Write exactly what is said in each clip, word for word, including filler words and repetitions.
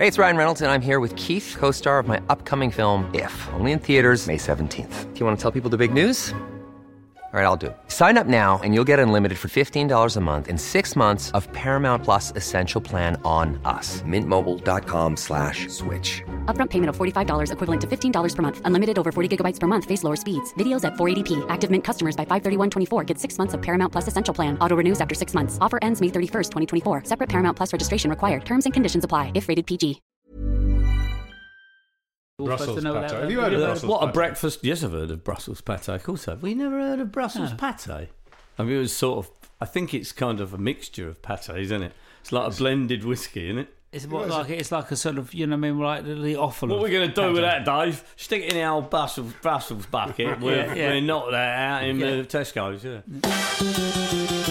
Hey, it's Ryan Reynolds, and I'm here with Keith, co-star of my upcoming film, If, only in theaters May seventeenth. Do you want to tell people the big news? All right, I'll do it. Sign up now and you'll get unlimited for fifteen dollars a month and six months of Paramount Plus Essential Plan on us. Mint Mobile dot com slash switch. Upfront payment of forty-five dollars equivalent to fifteen dollars per month. Unlimited over forty gigabytes per month. Face lower speeds. Videos at four eighty p. Active Mint customers by five thirty-one twenty-four get six months of Paramount Plus Essential Plan. Auto renews after six months. Offer ends May thirty-first, twenty twenty-four. Separate Paramount Plus registration required. Terms and conditions apply if rated P G. Brussels pate. Have you heard of Brussels What a pate? breakfast. Yes, I've heard of Brussels pate. Of course I've. We never heard of Brussels No. pate. I mean, it was sort of, I think it's kind of a mixture of pate, isn't it? It's like a blended whiskey, isn't it? It's what, like it's like a sort of, you know what I mean, like the, the offal. What of are we going to do pate. with that, Dave? Stick it in our Brussels, Brussels bucket. We'll, Yeah, yeah. we'll knock that out in Yeah. the Tesco's, yeah.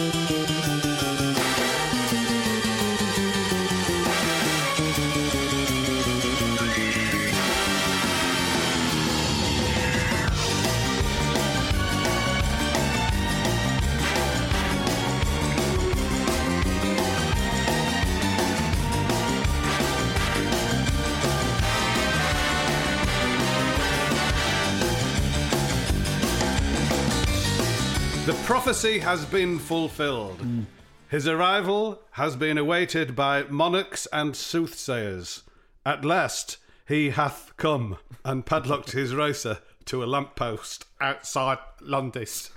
The prophecy has been fulfilled. Mm. His arrival has been awaited by monarchs and soothsayers. At last he hath come and padlocked his racer to a lamppost outside Londis.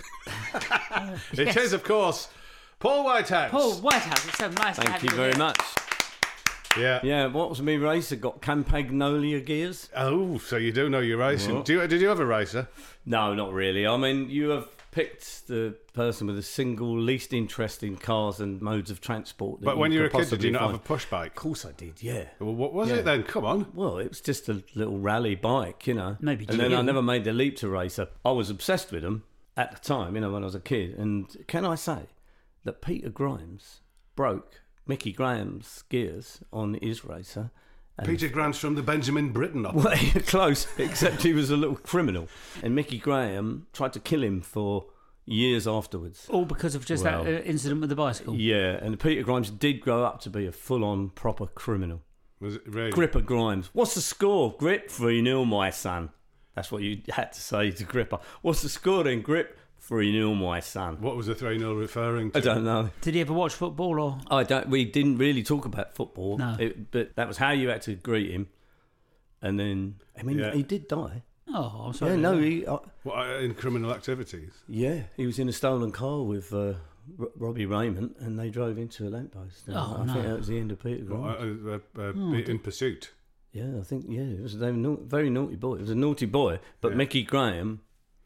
It Yes. is, of course, Paul Whitehouse. Paul Whitehouse, it's so nice to Thank have you very here. much. Yeah. Yeah, what was my racer? Got Campagnolia gears? Oh, so you do know your racing. What? Do you, did you have a racer? No, not really. I mean, you have picked the person with the single least interest in cars and modes of transport. that But when you were a could kid, did you possibly not have a find. push bike? Of course I did, yeah. Well, what was Yeah. it then? Come on. Well, it was just a little rally bike, you know. Maybe And then you- I never made the leap to racer. I was obsessed with them at the time, you know, when I was a kid. And can I say that Peter Grimes broke Mickey Graham's gears on his racer? And Peter Grant's from the Benjamin Britten opera. well, close, except he was a little criminal. And Mickey Graham tried to kill him for years afterwards. All because of just Well, that uh, incident with the bicycle. Yeah, and Peter Grimes did grow up to be a full-on proper criminal. Was it really? Gripper Grimes. What's the score? Grip three nil, my son. That's what you had to say to Gripper. What's the score then? Grip three nil, my son. What was the three nil referring to? I don't know. Did he ever watch football or? I don't. We didn't really talk about football. No. It, but that was how you had to greet him. And then, I mean, Yeah. he did die. Oh, I'm sorry. Yeah, no, he. Uh, What, uh, in criminal activities? yeah, he was in a stolen car with uh, R- Robbie Raymond, and they drove into a lamppost. And Oh, I no. think that was the end of Peter What, Grimes. uh, uh, uh, Hmm. in pursuit. Yeah, I think, yeah, it was a very, very naughty boy. It was a naughty boy, but Yeah. Mickey Graham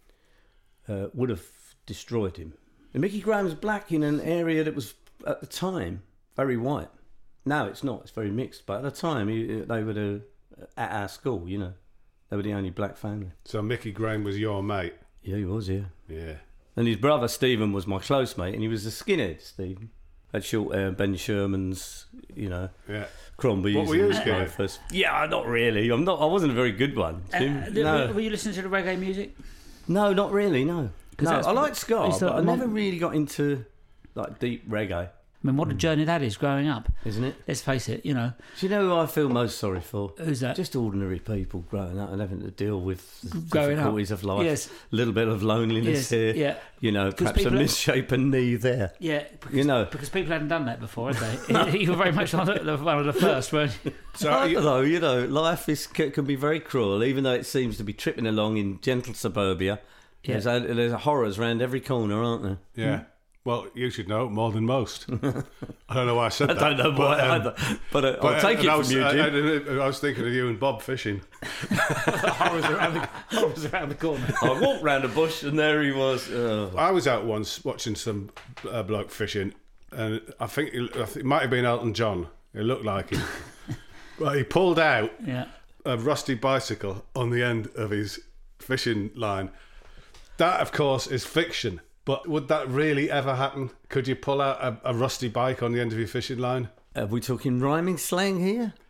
uh, would have destroyed him. And Mickey Graham's black in an area that was, at the time, very white. Now it's not, it's very mixed, but at the time, he, they were the, at our school, you know, they were the only black family. So Mickey Graham was your mate. Yeah, he was, yeah. Yeah. And his brother Stephen was my close mate, and he was a skinhead, Stephen. Had short hair, Ben Sherman's, you know, Yeah. Crombie's. What were you, and skinhead? First. Yeah, not really. I'm not. I wasn't a very good one. Uh, Tim. did- no. were, were you listening to the reggae music? No, not really. No, 'Cause no. that's- I liked ska, it's but like I mum- never really got into like deep reggae. I mean, what a journey that is growing up. Isn't it? Let's face it, you know. Do you know who I feel most sorry for? Who's that? Just ordinary people growing up and having to deal with the Growing up. difficulties of life. Yes. A little bit of loneliness Yes, here. yeah. You know, 'Cause perhaps a people are- misshapen knee there. Yeah, because, You know. because people hadn't done that before, had they? You were very much one of the, one of the first, weren't you? So I you, don't know, you know, life is c- can be very cruel, even though it seems to be tripping along in gentle suburbia. Yeah. There's, a, there's horrors around every corner, aren't there? yeah. Well, you should know more than most. I don't know why I said I that. don't know but, why um, either, but, uh, but, I'll take uh, it I from was, you, I, Jim. I, I was thinking of you and Bob fishing. horrors, around the, horrors around the corner. I walked round a bush and there he was. Oh. I was out once watching some uh, bloke fishing, and I think, it, I think it might have been Elton John. It looked like him. Well, he pulled out Yeah. a rusty bicycle on the end of his fishing line. That, of course, is fiction. But would that really ever happen? Could you pull out a, a rusty bike on the end of your fishing line? Are we talking rhyming slang here?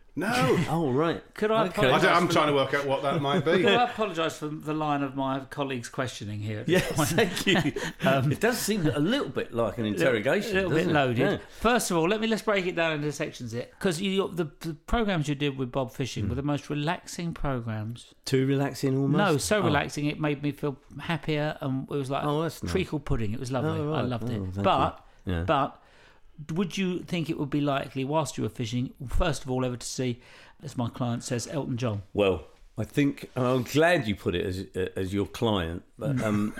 No. Oh, right. Could I Okay. I apologise? don't, I'm for trying the- to work out what that might be. Could I apologise for the line of my colleagues' questioning here? At this Yes, point? thank you. Um, it does seem a little bit like an interrogation. A little doesn't bit it? loaded. Yeah. First of all, let me let's break it down into sections here, because you the, the programs you did with Bob Fishing Hmm. were the most relaxing programs. Too relaxing almost? No, so Oh. relaxing it made me feel happier, and it was like Oh, that's nice. treacle pudding. It was lovely. Oh, I right. loved Oh, it. thank But you. Yeah. but would you think it would be likely, whilst you were fishing, first of all, ever to see, as my client says, Elton John? Well, I think I'm glad you put it as as your client, but um,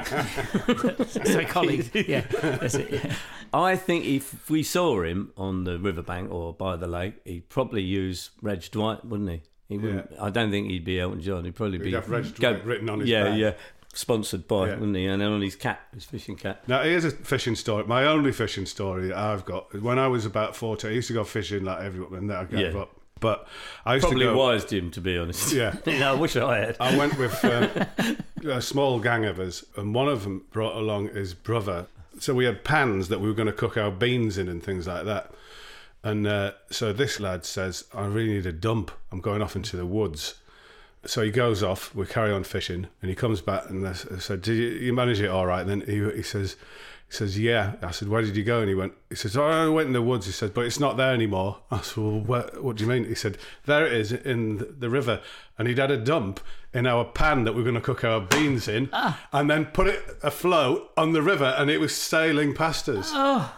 So colleagues, yeah, that's it. Yeah. I think if we saw him on the riverbank or by the lake, he'd probably use Reg Dwight, wouldn't he? He wouldn't. I don't think he'd be Elton John. He'd probably He'd be have Reg Dwight written on his yeah, back. yeah, sponsored by, Yeah. wouldn't he? And then on his cap, his fishing cap. Now, here's a fishing story. My only fishing story that I've got. When I was about fourteen, I used to go fishing like everyone, and then I gave Yeah. up. But I used Probably to go... wise, Jim, to be honest. Yeah. You know, I wish I had. I went with um, a small gang of us, and one of them brought along his brother. So we had pans that we were going to cook our beans in and things like that. And uh, so this lad says, I really need a dump. I'm going off into the woods. So he goes off, we carry on fishing, and he comes back and I said, did you, you manage it all right? And then he, he says, he says, yeah. I said, where did you go? And he went, he says, oh, I went in the woods. He said, but it's not there anymore. I said, well, what, what do you mean? He said, there it is in the, the river. And he'd had a dump in our pan that we were going to cook our beans in, Ah. and then put it afloat on the river, and it was sailing past us. Oh,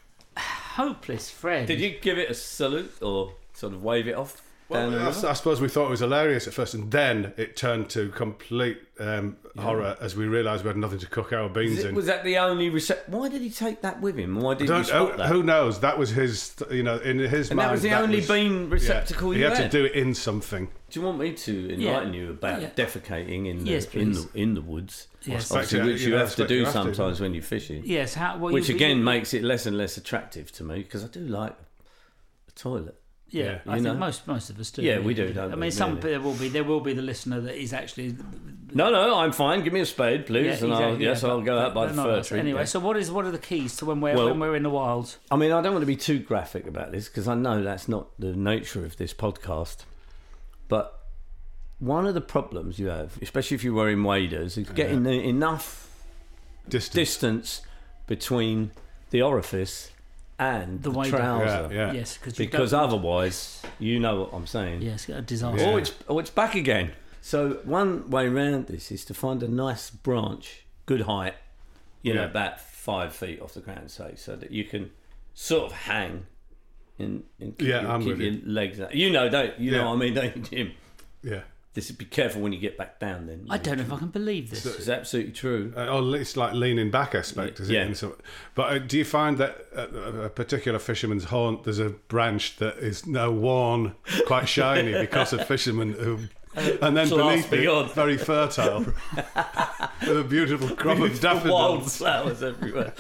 hopeless friend. Did you give it a salute or sort of wave it off? down the Well, river? I, I suppose we thought it was hilarious at first, and then it turned to complete um, horror as we realised we had nothing to cook our beans Was, it- in. was that the only recept? Why did he take that with him? Why didn't Don't, you spot who, that? who knows? That was his, you know, in his and mind. that was the only was- bean receptacle yeah, you he had had. to do it in something. Do you want me to enlighten you about Yeah. defecating in the, Yes, in please. the in the woods? Yes. Obviously, Expect- which you you know, have to expect do you have to, sometimes don't when you're fishing. Yes. How, well, Which you, again you, makes it less and less attractive to me because I do like a toilet. Yeah, Yeah. I You think know? most most of us do. Yeah, we do, don't I we, mean, some really? there will be there will be the listener that is actually. No, no, I'm fine. Give me a spade, please, Yeah, and I'll, exactly, yes, yeah, I'll but- go out by but the not fir us. tree. Anyway, yeah. so what is what are the keys to when we're Well- when we're in the wild? I mean, I don't want to be too graphic about this because I know that's not the nature of this podcast. But one of the problems you have, especially if you're wearing waders, is getting the, enough Distance. distance between the orifice and The the, wader. trouser. Yeah, yeah. Yes, because you Because don't, otherwise, you know what I'm saying. yes, a disaster. Oh, it's oh, it's back again. So one way around this is to find a nice branch, good height, you know, Yeah. about five feet off the ground, say, so that you can sort of hang and, and keep, Yeah, your, I'm keep with your you. legs out. You know, don't you Yeah. know what I mean, don't you, Jim? Yeah. This is be careful when you get back down. Then I don't know if I can believe this. It's absolutely true. Uh, or it's like leaning back aspect, is Yeah. it? In some- but uh, do you find that at a a particular fisherman's haunt, there's a branch that is now worn, quite shiny because of fishermen who, and then Class beneath it, beyond. very fertile, with a beautiful crop of Wild daffodils. flowers everywhere.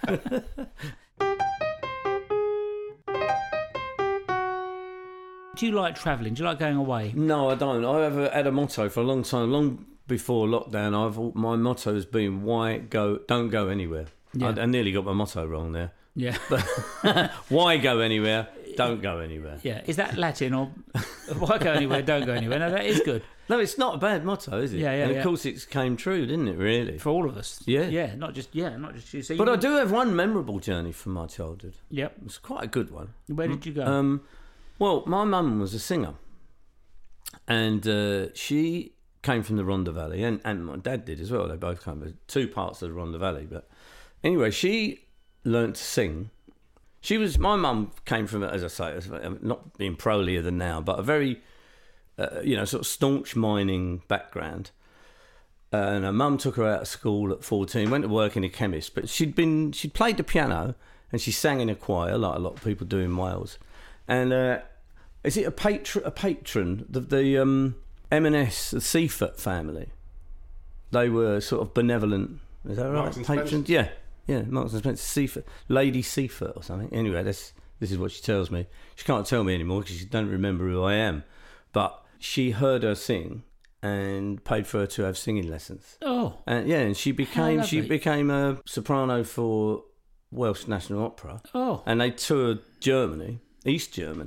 Do you like travelling? Do you like going away? No, I don't. I have had a motto for a long time, long before lockdown. I've my motto has been why go, don't go anywhere. Yeah. I, I nearly got my motto wrong there. Yeah, Why go anywhere? Don't go anywhere. yeah. Is that Latin or why go anywhere? Don't go anywhere. No, that is good No, it's not a bad motto, is it? Yeah, yeah, And yeah. of course, it came true, didn't it? Really. for all of us. Yeah. yeah. Not just yeah, not just you. So But you, I do have one memorable journey from my childhood. Yep. It's quite a good one. Where did you go? Um, well, my mum was a singer, and uh, she came from the Rhondda Valley, and, and my dad did as well. They both came from two parts of the Rhondda Valley. But anyway, she learnt to sing. She was my mum came from, as I say, um, not being prolier than now, but a very, uh, you know, sort of staunch mining background. And her mum took her out of school at fourteen, went to work in a chemist, but she'd been she'd played the piano and she sang in a choir like a lot of people do in Wales. And uh, is it a patron? A patron? The, the um, M and S, the Seifert family. They were sort of benevolent. Is that right? Marks and Spencer? Patrons? Yeah, yeah. Marks and Spencer, Seifert, Lady Seifert or something. Anyway, that's this is what she tells me. She can't tell me anymore because she don't remember who I am. But she heard her sing and paid for her to have singing lessons. oh, And yeah, and she became she lovely. became a soprano for Welsh National Opera. oh. And they toured Germany, East Germany,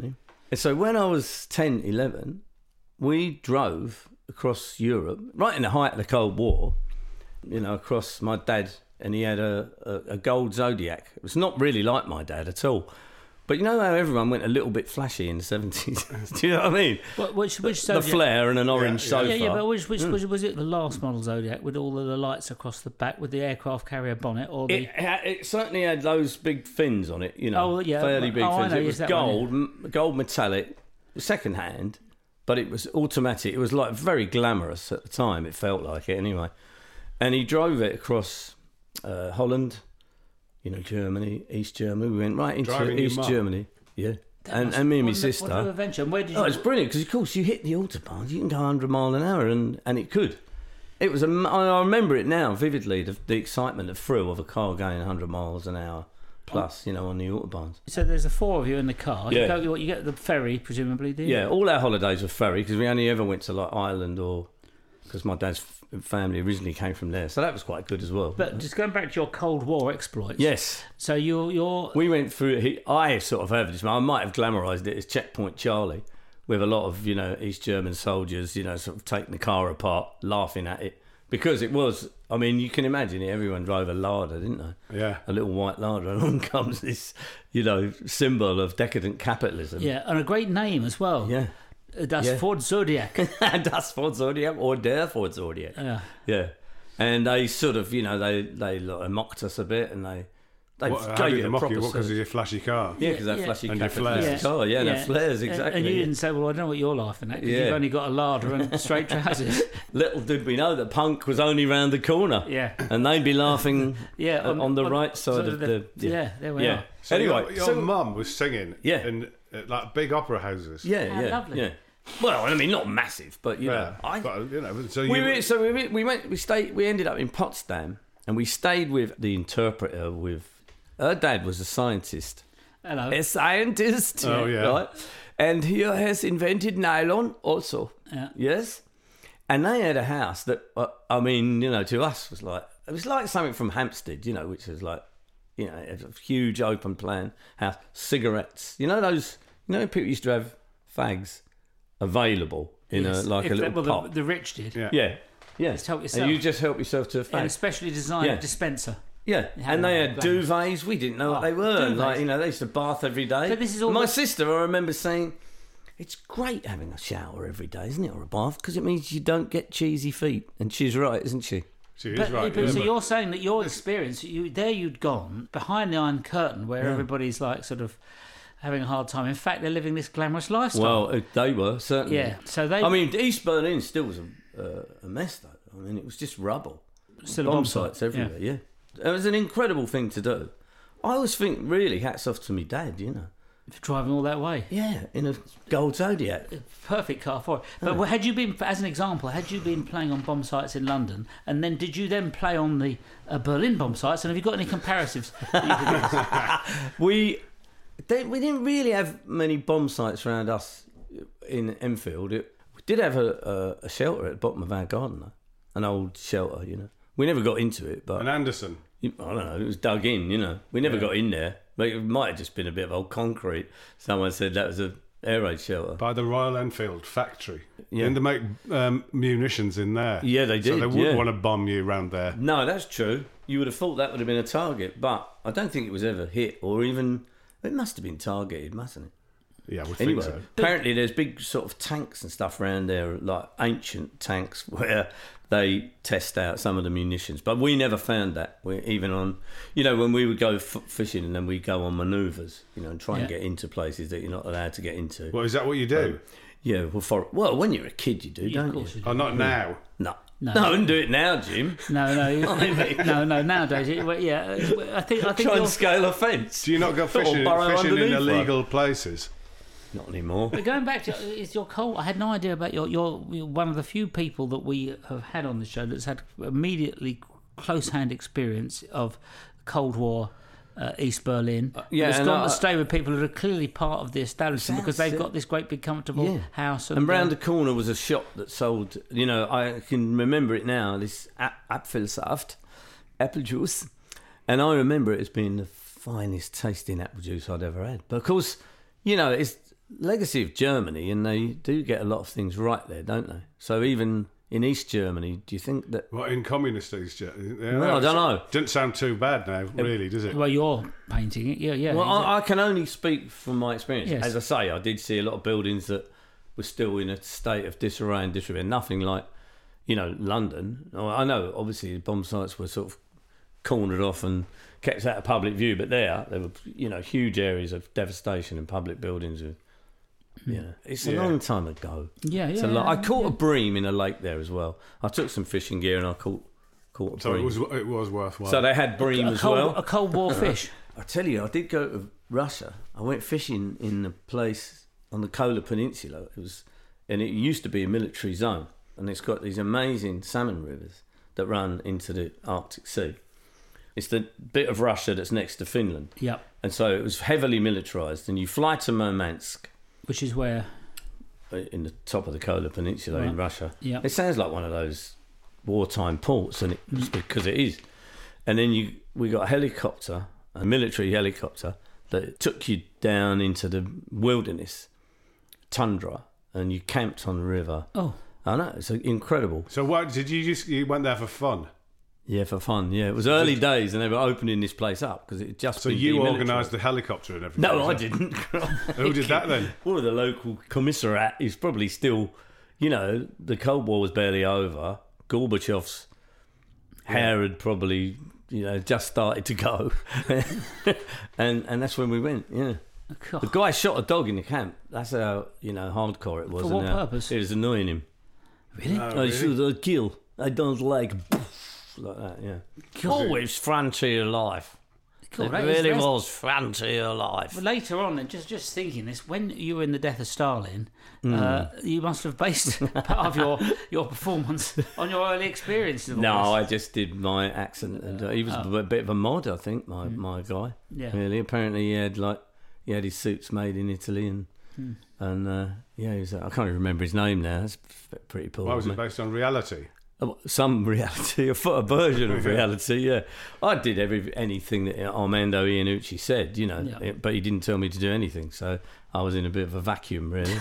And so when I was ten, eleven, we drove across Europe, right in the height of the Cold War, you know, across my dad, and he had a, a, a gold Zodiac. It was not really like my dad at all. But you know how everyone went a little bit flashy in the seventies? Do you know what I mean? What, which which The Zodiac? flare and an orange yeah. sofa. Yeah, yeah, but which, which was, was it the last model Zodiac with all of the lights across the back with the aircraft carrier bonnet, or the? It, ha- it certainly had those big fins on it, you know, Oh, yeah. fairly big Oh, I fins. know, It yes, was that one, gold, m gold metallic, second hand, but it was automatic. It was like very glamorous at the time. It felt like it anyway. And he drove it across uh, Holland, you know, Germany, East Germany. We went right into Driving your East mum? Germany, yeah, That and must- and me and my what an- sister. What an adventure! And where did you? Oh, it's brilliant because, of course, you hit the autobahn, you can go one hundred mile an hour, and, and it could. It was. A, I remember it now vividly. The, the excitement, the thrill of a car going one hundred miles an hour plus, you know, on the autobahns. So there's the four of you in the car. Yeah. You, go, you get the ferry, presumably, do you? Yeah, all our holidays were ferry because we only ever went to like Ireland or because my dad's f- family originally came from there, so that was quite good as well. But just going back to your Cold War exploits. yes, So you're you're we went through. He, I sort of heard this. I might have glamorised it as Checkpoint Charlie, with a lot of you know East German soldiers, you know, sort of taking the car apart, laughing at it because it was. I mean, you can imagine it. Everyone drove a Lada, didn't they? Yeah. A little white Lada. Along comes this, you know, symbol of decadent capitalism. yeah, and a great name as well. Yeah. Uh, Das Yeah. Ford Zodiac. Das Ford Zodiac or Der Ford Zodiac. Yeah. Yeah. And they sort of, you know, they they like, mocked us a bit, and they they What, how gave did it they a mock proper you? What, because service. of your flashy car? Yeah, because that Yeah. flashy And your capitalist flares. car, yeah, yeah. flares, And- exactly. And you yeah. didn't say, well, I don't know what you're laughing at because Yeah. you've only got a Lada and straight trousers. Little did we know that punk was only round the corner. Yeah. And they'd be laughing Yeah, on, on the right side sort of the... yeah. there we yeah. are. So anyway, your, your so, mum was singing Yeah. in uh, like big opera houses. yeah, Ah, yeah, lovely. yeah. Well, I mean, not massive, but, you Yeah. know... I, But, you know, so you We went, so we went, we went, we stayed, we ended up in Potsdam, and we stayed with the interpreter. With her dad was a scientist, Hello. a scientist. Oh, yeah. right? And he has invented nylon also. Yeah. Yes, and they had a house that, uh, I mean, you know, to us was like it was like something from Hampstead, you know, which was like, you know, a huge open plan house, cigarettes, you know, those, you know, people used to have fags available in Yes. a like If a they- little well, pot. the, the rich did. Yeah. Yeah, yeah. Just help And yourself. you just help yourself to a In a fag. specially designed Yeah. dispenser. Yeah, How and they long? had Like- duvets. We didn't know what Oh, they were. duvets. Like, you know, they used to bath every day. But this is all My the- sister, I remember saying, it's great having a shower every day, isn't it, or a bath, because it means you don't get cheesy feet. And she's right, isn't she? She is But, right. but yeah, so but- you're saying that your experience, you there you'd gone behind the Iron Curtain where everybody's like sort of having a hard time. In fact, they're living this glamorous lifestyle. Well, uh, they were, certainly. yeah. So they I mean, East Berlin still was a, uh, a mess, though. I mean, it was just rubble. still a Bomb bomb sites site. everywhere, yeah. It was an incredible thing to do. I always think, really, hats off to me dad, you know. Yeah. Driving all that way. Yeah, in a gold Zodiac. Perfect car for it. But had you been, as an example, had you been playing on bomb sites in London, and then did you then play on the uh, Berlin bomb sites? And have you got any comparatives that you could give us? We they, we didn't really have many bomb sites around us in Enfield. It, we did have a, a, a shelter at the bottom of our garden, though. An old shelter, you know. We never got into it, but and Anderson. I don't know. It was dug in, you know. We never got in there. But it might have just been a bit of old concrete. Someone said that was a air raid shelter. By the Royal Enfield factory. Yeah. And they make um, munitions in there. Yeah, they So did, they would yeah. want to bomb you around there. No, that's true. You would have thought that would have been a target, but I don't think it was ever hit or even. It must have been targeted, mustn't it? Yeah, I would Anyway, think so. apparently there's big sort of tanks and stuff around there, like ancient tanks where they test out some of the munitions. But we never found that. We even on, you know, when we would go f- fishing and then we'd go on manoeuvres, you know, and try and Yeah. get into places that you're not allowed to get into. Well, is that what you do? Yeah, well, for well, when you're a kid, you do, Yeah, of don't course you? you do. Oh, not now. No. No. no, I wouldn't do it now, Jim. No, no, no, no. Nowadays, it, well, yeah, I think I think Try you're, and scale a fence. Do you not go fishing, burrow fishing in underneath one. illegal places? Not anymore. But going back to is your Cold, I had no idea about your your you're one of the few people that we have had on the show that's had immediately close hand experience of Cold War. Uh, East Berlin. yeah, it's and gone I- to stay with people that are clearly part of the establishment because That's they've it. got this great big comfortable Yeah. house. And, And round uh, the corner was a shop that sold, you know, I can remember it now, this a- Apfelsaft, apple juice. And I remember it as being the finest tasting apple juice I'd ever had. But of course, you know, it's legacy of Germany, and they do get a lot of things right there, don't they? So even in East Germany, do you think that... Well, in communist East Germany... Yeah, Well, I don't know. Doesn't sound too bad now, really, does it? Well, you're painting it, yeah, yeah. Well, exactly. I, I can only speak from my experience. Yes. As I say, I did see a lot of buildings that were still in a state of disarray and disrepair. Nothing like, you know, London. I know, obviously, the bomb sites were sort of cornered off and kept out of public view, but there, there were, you know, huge areas of devastation in public buildings. With, you know, it's a Yeah. long time ago. Yeah, It's yeah, a lot. I yeah, caught yeah. a bream in a lake there as well. I took some fishing gear and I caught caught a So bream. it was it was worthwhile. So they had bream a as cold, well. a Cold War fish. I tell you, I did go to Russia. I went fishing in a place on the Kola Peninsula. It was, and it used to be a military zone, and it's got these amazing salmon rivers that run into the Arctic Sea. It's the bit of Russia that's next to Finland, Yep. and so it was heavily militarised. And you fly to Murmansk, Which is where... in the top of the Kola Peninsula in Right. Russia. Yeah. It sounds like one of those wartime ports, and it's because it is. And then you, we got a helicopter, a military helicopter, that took you down into the wilderness, tundra, and you camped on the river. Oh, I know, it's incredible. So what did you just? You went there for fun. Yeah, for fun. Yeah, it was early days, and they were opening this place up because it had just. So been you demilitarised. organised the helicopter and everything. No, I was it? didn't. Who did that then? One of the local commissariat is probably still, you know, the Cold War was barely over. Gorbachev's hair had probably, you know, just started to go, and and that's when we went. Yeah, God. the guy shot a dog in the camp. That's how, you know, hardcore it was. For and what how purpose? It was annoying him. Really? Oh, I really? should uh, kill. I don't like like that. Yeah, always frontier life. God, it that is- really that's- was frontier life. But later on, and just just thinking this, when you were in the Death of Stalin, Hmm. uh, you must have based part of your, your performance on your early experiences. of all No, this. I just did my accent, and uh, he was a bit of a mod, I think. My my guy, Yeah. really. Apparently, he had like he had his suits made in Italy, and and uh, yeah, he was, I can't even remember his name now. That's pretty poor. Why was of it me. based on reality? Uh, Some reality, a, a version of reality. Yeah, I did every anything that Armando Iannucci said, you know, Yeah. but he didn't tell me to do anything, so I was in a bit of a vacuum, really.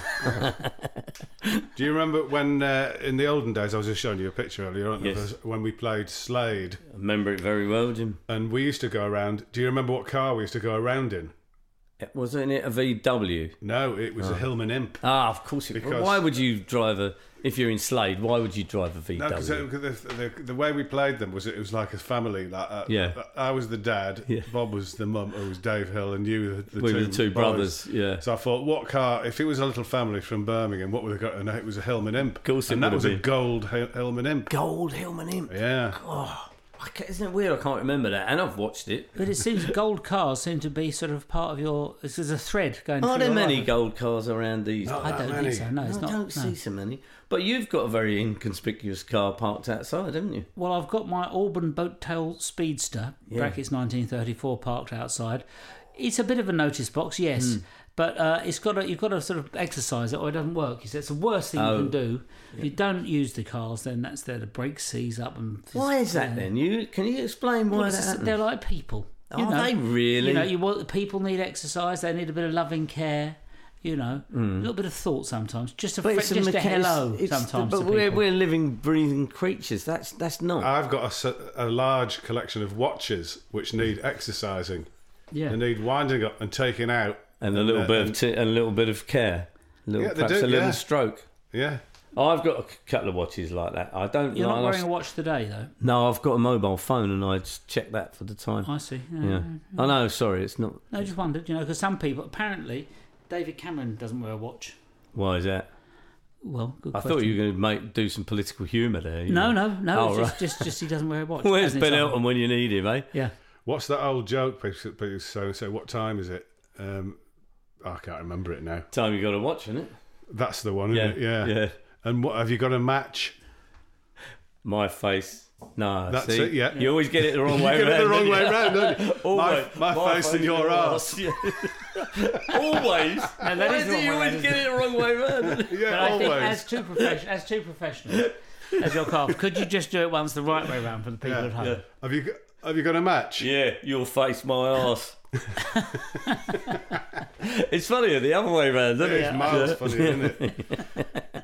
Do you remember when uh, in the olden days? I was just showing you a picture earlier on Yes. of when we played Slade, I remember it very well, Jim. and we used to go around. Do you remember what car we used to go around in? Wasn't it a V W? No, it was a Hillman Imp. Ah, of course. It, Because- why would you drive a? If you're in Slade, why would you drive a V No, W? because the, the, the way we played them was it was like a family. Like uh, Yeah. I was the dad, Yeah. Bob was the mum, who was Dave Hill, and you were the We two were the two boys. brothers, yeah. So I thought, what car? If it was a little family from Birmingham, what would they got? And it was a Hillman Imp. Of course it and that would was have a been. gold Hil- Hillman Imp. Gold Hillman Imp. Yeah. Oh, I ca- isn't it weird? I can't remember that, and I've watched it. But it seems gold cars seem to be sort of part of your. There's a thread going. Are through there your many life. gold cars around these? Not I that don't many. think so. No, it's I not. don't no. see so many. But you've got a very inconspicuous car parked outside, haven't you? Well, I've got my Auburn Boattail Speedster, Yeah. brackets nineteen thirty-four, parked outside. It's a bit of a notice box, yes, Hmm. but uh, it's got to, you've got to sort of exercise it or it doesn't work. It's the worst thing Oh. you can do. If you don't use the cars, then that's there. The brake seize up and. Why is that then? You can you explain why Well, that it's just- happens? they're like people. You Are know, they really? You know, you want people need exercise. They need a bit of loving care. You know, a little bit of thought sometimes. Just a, Hmm. But fr- it's a just a mecha- hello it's- it's- sometimes. But to we're people. we're living, breathing creatures. That's that's not. I've got a s- a, large collection of watches which need exercising. yeah. They need winding up and taking out. and a little uh, bit and- of t- and a little bit of care. A little, Yeah, they perhaps do, a little yeah. stroke. Yeah. I've got a c- couple of watches like that. I don't. You're like, not I wearing a watch today, though. No, I've got a mobile phone, and I just check that for the time. I see. Yeah, I know. Sorry, it's not. No, I just wondered, you know, because some people, apparently, David Cameron doesn't wear a watch. Why is that? Well, good I question. thought you were going to make do some political humour there. you No, know. no, no. Oh, it's right. just, just, just he doesn't wear a watch. Where's as an Ben example. Elton when you need him, eh? Yeah. What's that old joke? People people say, say, what time is it? Um, I can't remember it now. Time you got to watch, isn't it? That's the one, Yeah, isn't it? Yeah. yeah. And what have you got a match? My face. No, That's see? it, yeah. You always get it the wrong way You get it round. the wrong don't way you? round, don't you? Always. My, my, face and your ass. Yeah. Always. No, that Why is do the wrong you way always round. get it the wrong way round? Yeah, But I think always. as two, profes- as two professionals, as your car, could you just do it once the right way round for the people Yeah, at home? yeah. Have you got, Have you got a match? Yeah, you'll face my arse. It's funnier the other way round, isn't it? It's miles funny, isn't it?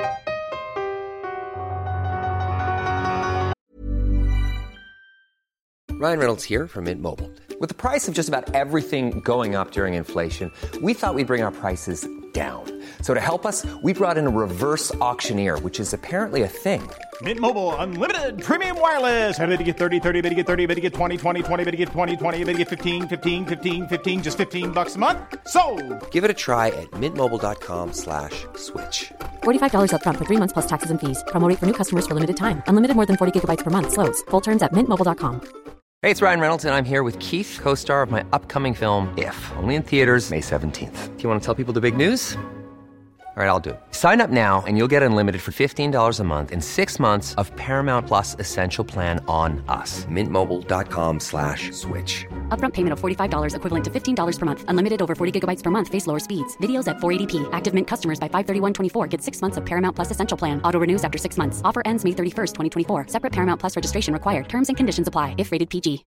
Ryan Reynolds here from Mint Mobile. With the price of just about everything going up during inflation, we thought we'd bring our prices down. So to help us, we brought in a reverse auctioneer, which is apparently a thing. Mint Mobile Unlimited Premium Wireless. How to get thirty, thirty, bit to get thirty, bit to get twenty, twenty, twenty, bit to get twenty, twenty, bit to get fifteen, fifteen, fifteen, fifteen, just fifteen bucks a month? Sold! Give it a try at mintmobile.com slash switch. forty-five dollars up front for three months plus taxes and fees. Promo rate for new customers for limited time. Unlimited more than forty gigabytes per month. Slows full terms at mint mobile dot com. Hey, it's Ryan Reynolds, and I'm here with Keith, co-star of my upcoming film, If, only in theaters May seventeenth. Do you want to tell people the big news? All right, I'll do it. Sign up now and you'll get unlimited for fifteen dollars a month and six months of Paramount Plus Essential Plan on us. Mintmobile.com slash switch. Upfront payment of forty-five dollars equivalent to fifteen dollars per month. Unlimited over forty gigabytes per month. Face lower speeds. Videos at four eighty p. Active Mint customers by five thirty-one twenty-four get six months of Paramount Plus Essential Plan. Auto renews after six months. Offer ends May thirty-first, twenty twenty-four. Separate Paramount Plus registration required. Terms and conditions apply if rated P G.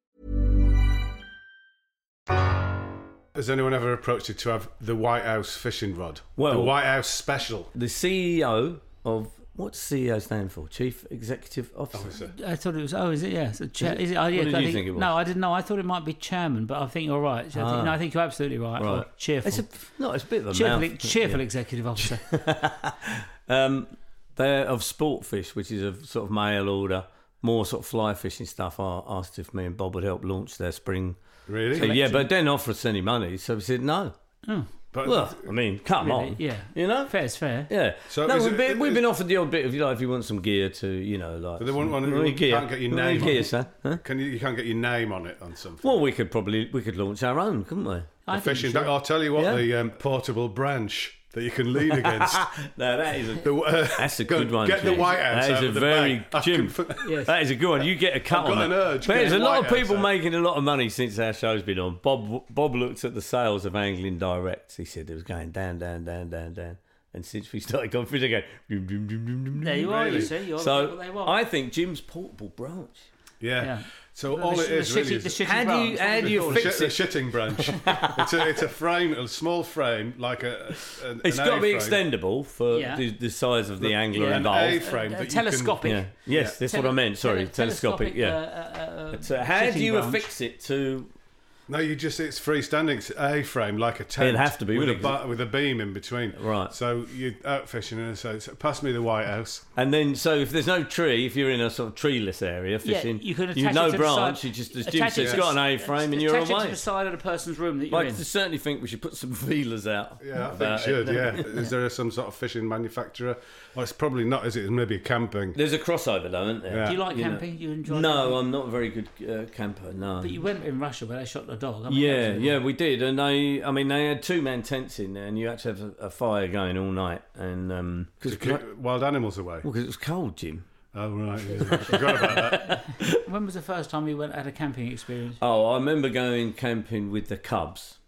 Has anyone ever approached you to have the White House fishing rod? Well- the White House special. The C E O of... What's C E O stand for? Chief Executive Officer. Officer. I thought it was. Oh, is it? Yeah. So chair, is it? Oh, yeah, What did I you think, think it was? No, I didn't know. I thought it might be chairman, but I think you're right. I think, Ah. no, I think you're absolutely right. Right. Or cheerful. It's a, no, it's a bit of a cheerful, mouth. cheerful Yeah. executive officer. Um, they're of Sportfish, which is a sort of mail order, more sort of fly fishing stuff. I asked if me and Bob would help launch their spring. Really? So, yeah, but they didn't offer us any money, so we said no. But Well, I mean, come Really? on. Yeah. You know? Fair's fair. Yeah. So no, is we've, it- been, we've is- been offered the odd bit of, you know, if you want some gear to, you know, like. But they wouldn't want to- What you gear? can't get your What name gear, on. sir? Huh? Can you, you can't get your name on it on something. Well, we could probably we could launch our own, couldn't we? I the think fishing. you should. I'll tell you what. Yeah. The um, portable branch that you can lean against. No, that is a The, uh, that's a go good one. Get the Jim. White House That out is of a the very bag. I Jim. can- Yes. That is a good one. You get a cut I've on got it. an urge, But get there's a the lot of White House people out. making a lot of money since our show's been on. Bob Bob looked at the sales of Angling Direct. He said it was going down, down, down, down, down. And since we started going through, they go. Boom, boom, boom, boom, boom, There you are. You Really? see, you're So what they want. I think Jim's portable branch. Yeah. Yeah. So The all sh- it is the really shitty- is the shitty How do you branch, how what do we you call the, it. fix shit, the it? shitting branch. it's a it's a frame, a small frame, like a. a an, It's an got to be A-frame. extendable for Yeah. the, the size of the angler Yeah. An involved. A-frame Uh, that you telescopic. Yeah. Yes, that's what I meant. Sorry, Tele- telescopic. telescopic, Yeah. uh, uh, uh, So how do shitting you branch. affix it to? Can, no, you just it's freestanding. It's A-frame, like a tent. It'd have to be, with a, wouldn't it? bu- with a beam in between. Right. So you out fishing and so, so pass me the White House. And then, so if there's no tree, if you're in a sort of treeless area fishing, you can attach you've it no to the branch. side- You just, as attach Jim it said, it's to got an the- A-frame, and you're attach it away. to the side of the person's room that you're Like, in. I certainly think we should put some feelers out. Yeah, I think about you it. should. Yeah. Is there some sort of fishing manufacturer? Well, it's probably not. Is it? It's maybe camping. There's a crossover, though, isn't there? Yeah. Do you like You know. camping? You enjoy No, camping? I'm not a very good uh, camper. No. But you went in Russia where they shot the dog. I mean, Yeah, that was- yeah, we did, and they, I mean, they had two man tents in there, and you had to have a, a fire going all night, and um, To because keep wild animals away. well, 'cause it was cold, Jim. Oh right, yeah. I forgot about that. When was the first time you went had a camping experience? Oh, I remember going camping with the Cubs,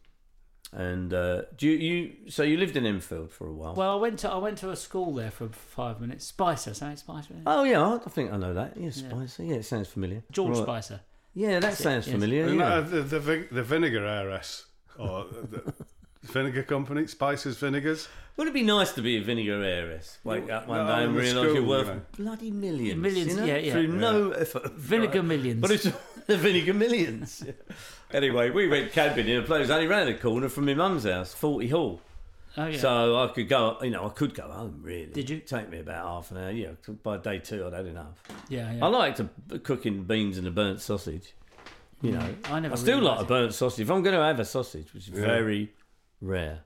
and uh, do you, you? So you lived in Enfield for a while? Well, I went to I went to a school there for five minutes. Spicer, say Spicer. Oh yeah, I think I know that. Yeah, Spicer. Yeah, it sounds familiar. George Right. Spicer. Yeah, that sounds yes. familiar. Isn't Yeah. that, uh, the, the vi- the vinegar heiress or the vinegar company, Spices Vinegars. Would it be nice to be a vinegar heiress? Wake up one No, day and in the realise school, you're worth you know. bloody millions. Millions, you know, yeah, yeah. Through no effort. Vinegar millions. But it's the vinegar millions. Anyway, we went camping in a place only round the corner from my mum's house, Forty Hall. Oh yeah. So I could go, you know, I could go home, really. Did you? Take me about half an hour. Yeah, by day two I'd had enough. yeah, yeah. I like to cooking beans and a burnt sausage. You know, I never I still really like a liked burnt sausage. If I'm going to have a sausage, which is Yeah. very rare,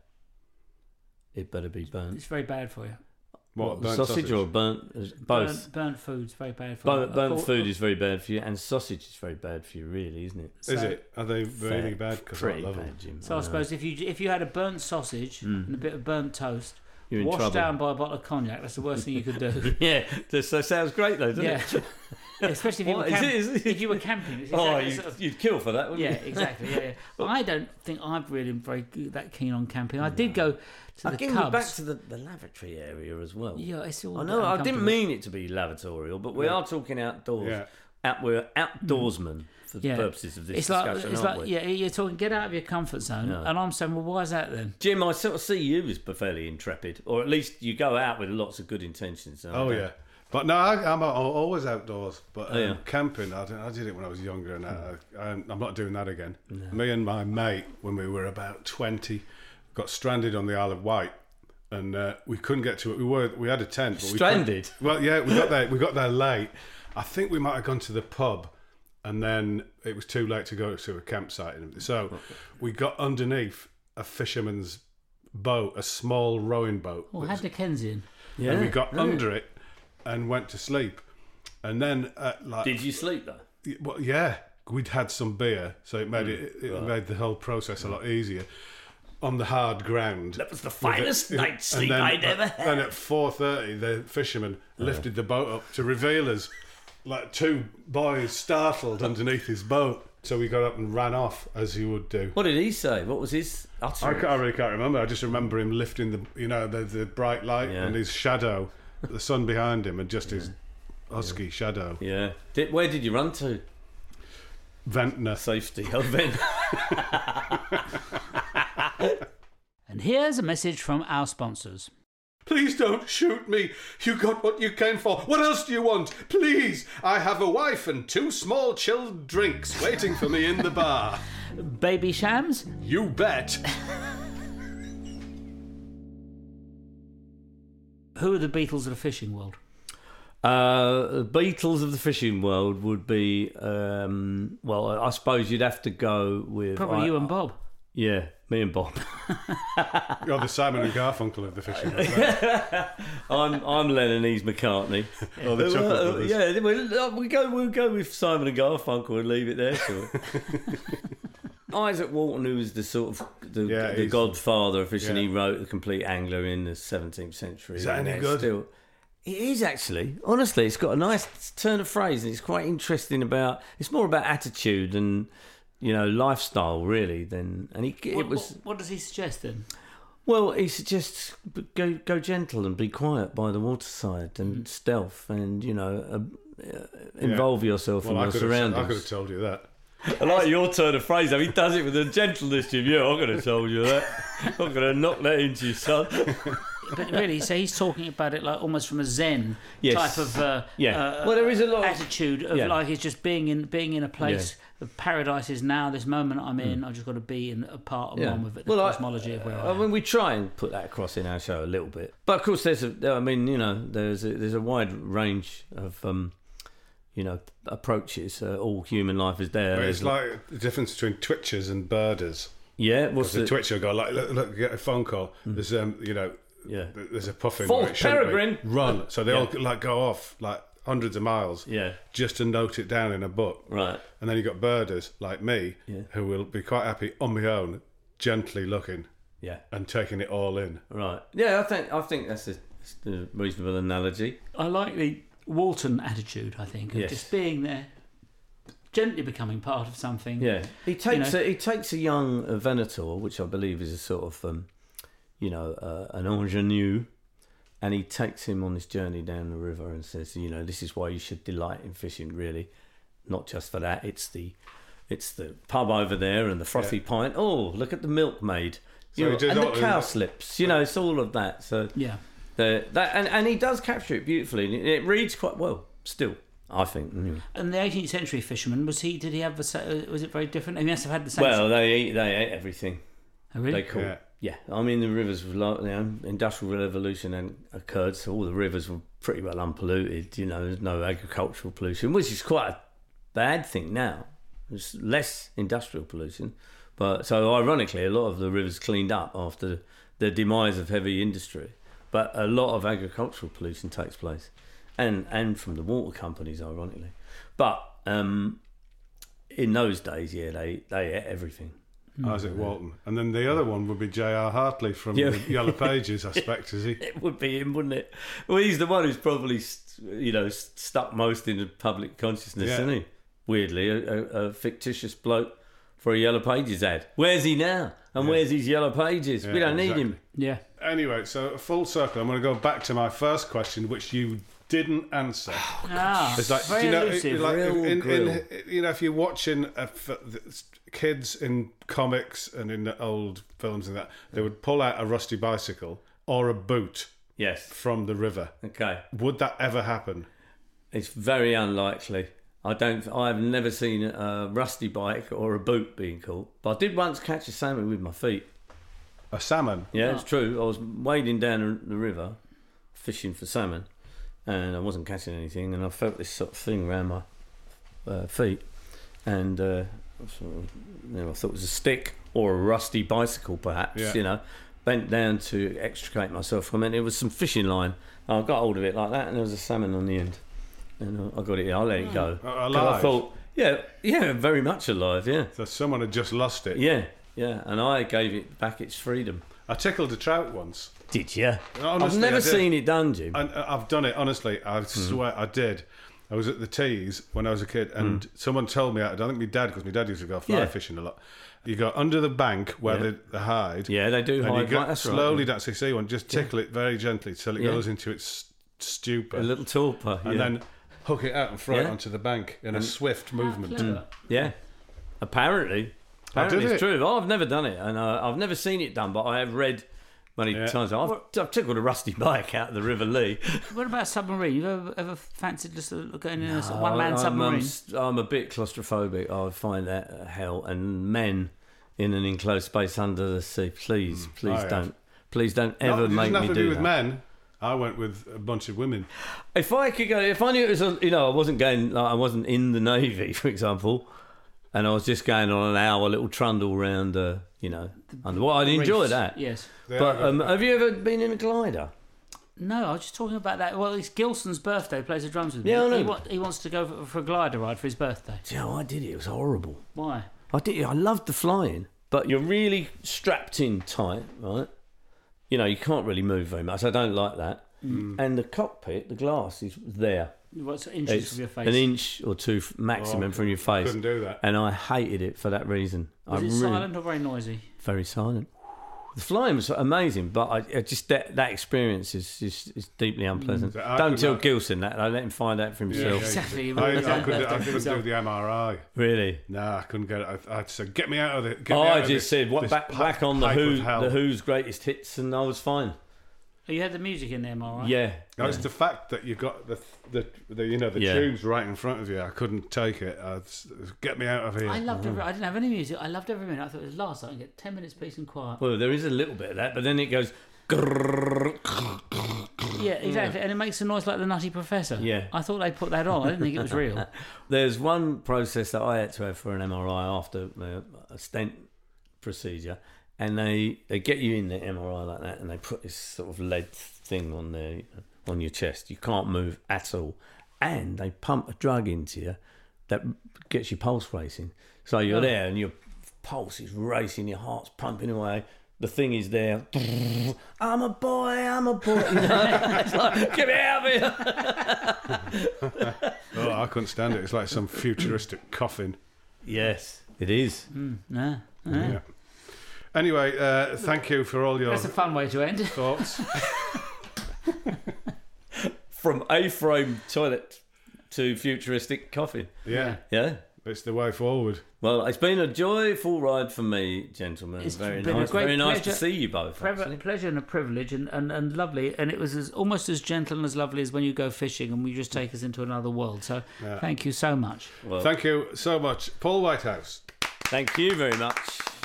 it better be burnt. It's very bad for you. What, Burnt burnt sausage, or burnt? Both. Burnt, burnt food's very bad for Burnt, you. burnt I thought- food is very bad for you, and sausage is very bad for you, really, isn't it? Is So- it? Are they really Fair- bad? Because I pretty love bad, them. Jim. So I know. suppose if you if you had a burnt sausage and a bit of burnt toast, You're in washed trouble. down by a bottle of cognac, that's the worst thing you could do. Yeah, this, that sounds great, though, doesn't yeah. it? Especially if you, were What, is camp- it- is it- if you were camping. It's Oh, exactly you, sort of- you'd kill for that, wouldn't yeah, you? exactly. Yeah, yeah. But I don't think I've really been very good- that keen on camping. I did go to the Again, Cubs. back to the, the lavatory area as well. Yeah, it's all. I know. I didn't uncomfortable. mean it to be lavatorial, but we are talking outdoors. Yeah. out, we're outdoorsmen for the Yeah. purposes of this it's like, discussion, it's aren't like, we? yeah, you're talking get out of your comfort zone, Yeah. and I'm saying, well, why is that then? Jim, I sort of see you as fairly intrepid, or at least you go out with lots of good intentions. don't Oh you? yeah, but no, I, I'm al- always outdoors. But um, Oh, yeah. camping, I, did- I did it when I was younger, and I, I, I'm not doing that again. Me and my mate, when we were about twenty, got stranded on the Isle of Wight, and uh, we couldn't get to it. We were we had a tent, but we couldn't- Stranded? Well, yeah, we got there. We got there late. I think we might have gone to the pub, and then it was too late to go to a campsite. So we got underneath a fisherman's boat, a small rowing boat. Well, had Dickensian. Yeah. And we got yeah. under it and went to sleep. And then, uh, like, Did you sleep though? well, yeah, we'd had some beer, so it made it, it right. made the whole process a lot easier. On the hard ground. That was the With finest it- night's and sleep then- I'd ever had. Then at four thirty, the fisherman lifted the boat up to reveal us, like two boys startled underneath his boat. So we got up and ran off, as he would do. What did he say? What was his I, utterance? can't, I really can't remember. I just remember him lifting the, you know, the, the bright light Yeah. and his shadow, the sun behind him, and just his husky shadow. Yeah. Did, where did you run to? Ventnor. Safety. Oh, Ben. And here's a message from our sponsors. Please don't shoot me. You got what you came for. What else do you want? Please. I have a wife and two small chilled drinks waiting for me in the bar. Baby Shams? You bet. Who are the Beatles of the fishing world? Uh, the Beatles of the fishing world would be, um, well, I suppose you'd have to go with... Probably I- you and Bob. Yeah, me and Bob. You're the Simon and Garfunkel of the fishing world. I'm I'm Lennon, he's McCartney. Or the Chuckle Uh, Brothers. yeah, we'll, we go we'll go with Simon and Garfunkel and leave it there. Sure. Isaac Walton, who was the sort of the, Yeah, the he's- godfather of fishing, yeah. he wrote The Complete Angler in the seventeenth century. Is that and any it's good? Still, it is actually. Honestly, it's got a nice turn of phrase, and it's quite interesting about. It's more about attitude and, you know, lifestyle really than. And he it What, was. what, what does he suggest then? Well, he suggests go go gentle and be quiet by the waterside and stealth, and you know, uh, uh, involve yourself Well, in I your could, have, I surroundings. could have told you that. I like your turn of phrase. I mean, he does it with a gentleness, Jim. Yeah, I'm going to tell you that. I'm going to knock that into you, son. But really, so he's talking about it like almost from a Zen Yes. type of uh, Yeah. uh, Well, there is a lot of- attitude of Yeah. like it's just being in being in a place. The paradise is now. This moment I'm in. I've just got to be in a part of one with it. The Well, I- cosmology of where I I am. mean, we try and put that across in our show a little bit, but of course, there's a. I mean, you know, there's a, there's a wide range of, um, you know, approaches. Uh, all human life is there. But it's There's- like the difference between twitchers and birders. yeah, Because what's the the, twitcher go like, look, look, get a phone call. There's um, you know, Yeah. there's a puffin. Fourth where it shouldn't be. peregrine. Run. So they Yeah. all like go off like hundreds of miles. Yeah. Just to note it down in a book. Right. And then you got birders like me, Yeah. who will be quite happy on my own, gently looking Yeah. and taking it all in. Right. Yeah, I think I think that's a, that's a reasonable analogy. I like the Walton attitude. I think of Yes. just being there, gently becoming part of something. Yeah, he takes know. a, he takes a young uh, Venator, which I believe is a sort of um, you know uh, an ingenue, and he takes him on this journey down the river and says, you know, this is why you should delight in fishing. Really, not just for that. It's the it's the pub over there and the frothy pint. Oh, look at the milkmaid. So You he know, did and the all- cow slips. You know, it's all of that. So Yeah. the, that and, and he does capture it beautifully. And it, it reads quite well still, I think. anyway. And the eighteenth century fisherman, was he? Did he have the? sa- uh, Was it very different? He must have had the same. Well, they ate, they ate everything. Oh, really? They caught. Yeah. Yeah. I mean the rivers were like, you know, industrial revolution and occurred, so all the rivers were pretty well unpolluted. You know, there's no agricultural pollution, which is quite a bad thing now. There's less industrial pollution, but so ironically, a lot of the rivers cleaned up after the demise of heavy industry, but a lot of agricultural pollution takes place, and and from the water companies, ironically. But um, in those days, yeah, they they ate everything. Isaac Walton. And then the other one would be J R Hartley from Yeah. the Yellow Pages, I expect, is he? It would be him, wouldn't it? Well, he's the one who's probably, st- you know, st- stuck most in the public consciousness, Yeah. isn't he? Weirdly, a, a, a fictitious bloke for a Yellow Pages ad. Where's he now? And Yeah. where's his Yellow Pages? we Yeah, don't need exactly. him. Yeah. Anyway, so full circle. I'm going to go back to my first question, which you didn't answer. Ah, It's like, very do you know, elusive. like Grill, in, in, grill. you know, if you're watching a f- kids in comics and in the old films and that, they would pull out a rusty bicycle or a boot Yes. from the river. Okay. Would that ever happen? It's very unlikely. I don't. I've never seen a rusty bike or a boot being caught. But I did once catch a salmon with my feet. A salmon? Yeah, it's true. I was wading down the river, fishing for salmon, and I wasn't catching anything. And I felt this sort of thing around my uh, feet, and uh, sort of, you know, I thought it was a stick or a rusty bicycle, perhaps. Yeah. You know, bent down to extricate myself from it. It was some fishing line. I got hold of it like that, and there was a salmon on the end. And I got it. I let it go. Uh, 'Cause alive? I thought, yeah, yeah, very much alive. Yeah, So someone had just lost it. yeah, yeah. And I gave it back its freedom. I tickled a trout once. Did you? Honestly, I've never I did. seen it done, Jim. And I've done it, honestly. I swear I did. I was at the Tees when I was a kid, and someone told me, I don't think my dad, because my dad used to go fly Yeah. fishing a lot. You go under the bank where Yeah. they, they hide. Yeah, they do And hide you go right, that's right, slowly yeah. down, so you see one, just tickle it very gently till it Yeah. goes into its stupor. A little torpor. and yeah. then hook it out and throw it Yeah. onto the bank in a swift movement. Clever. Yeah, apparently, apparently did it's it. true. I've never done it, and uh, I've never seen it done, but I have read many Yeah. times. I've, I've tickled a rusty bike out of the River Lee. What about submarine? You ever, ever fancied just going in a Oh, one-man I'm, submarine? I'm, s- I'm a bit claustrophobic. I find that uh, hell. And men in an enclosed space under the sea, please, please I have. don't, please don't No, ever it make doesn't have me to do be with that. men. I went with a bunch of women. If I could go, if I knew it was, a, you know, I wasn't going, like, I wasn't in the Navy, for example, and I was just going on an hour little trundle around, uh, you know, under, well, I'd enjoy Reefs. that. Yes. But um, have you ever been in a glider? No, I was just talking about that. Well, it's Gilson's birthday. He plays the drums with me. Yeah, I know. He, wa- he wants to go for, for a glider ride for his birthday. Do you know, I did it. It was horrible. Why? I did. I loved the flying, but you're really strapped in tight, right? You know, you can't really move very much. I don't like that. And the cockpit, the glass is there. What's inches It's from your face? an inch or two f- maximum Oh, from your face. couldn't do that. And I hated it for that reason. Was I it really, silent or very noisy? very silent. The flying was amazing, but I, I just that, that experience is, is, is deeply unpleasant. So I Don't could tell not- Gilson that. I let him find out for himself. yeah. Exactly. I, I, His own couldn't, I birthday couldn't do himself. the M R I. Really? Nah, I couldn't get it. I, I said, get me out of it. Get Oh, me out I of just this- said what this back pipe- back on the pipe of Who, hell. the Who's greatest hits, and I was fine. Oh, you had the music in there, all right? Yeah. No, it's the fact that you got the, the, the you know, the Yeah. tubes right in front of you. I couldn't take it. I, get me out of here. I loved every. I didn't have any music. I loved every minute. I thought it was last. I can get ten minutes peace and quiet. Well, there is a little bit of that, but then it goes. grrrr. Yeah, exactly. And it makes a noise like the Nutty Professor. Yeah. I thought they put that on. I didn't think it was real. There's one process that I had to have for an M R I after uh, a stent procedure, and they, they get you in the M R I like that, and they put this sort of lead thing on there on your chest. You can't move at all, and they pump a drug into you that gets your pulse racing. So you're Oh. there, and your pulse is racing, your heart's pumping away. The thing is there. I'm a boy. I'm a boy. You know? It's like, get me out of here. Oh, I couldn't stand it. It's like some futuristic coffin. Yes, it is. Nah. Yeah. Anyway, uh, thank you for all your That's a fun way to end. thoughts. From A-frame toilet to futuristic coffin. Yeah, Yeah. it's the way forward. Well, it's been a joyful ride for me, gentlemen. It's very been a nice. great Very nice to pleasure- see you both. Pleasure, actually. pleasure and a privilege and, and, and lovely. And it was as, almost as gentle and as lovely as when you go fishing and we just take us into another world. So thank you so much. Well, Thank you so much, Paul Whitehouse. thank you very much.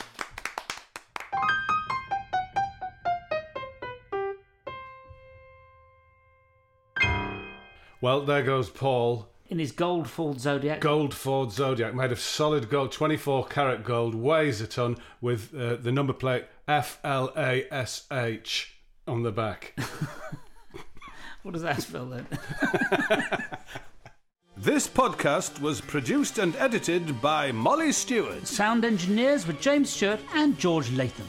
Well, there goes Paul. In his gold Ford Zodiac. Gold Ford Zodiac, made of solid gold, twenty-four karat gold, weighs a ton, with uh, the number plate F L A S H on the back. What does that spell then? This podcast was produced and edited by Molly Stewart. Sound engineers were James Stewart and George Latham.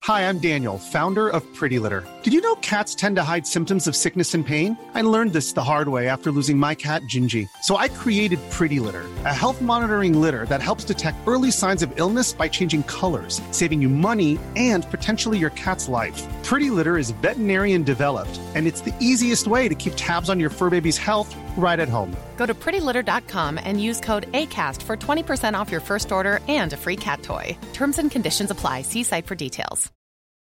Hi, I'm Daniel, founder of Pretty Litter. Did you know cats tend to hide symptoms of sickness and pain? I learned this the hard way after losing my cat, Gingy. So I created Pretty Litter, a health monitoring litter that helps detect early signs of illness by changing colors, saving you money and potentially your cat's life. Pretty Litter is veterinarian developed, and it's the easiest way to keep tabs on your fur baby's health right at home. Go to pretty litter dot com and use code ACAST for twenty percent off your first order and a free cat toy. Terms and conditions apply. See site for details.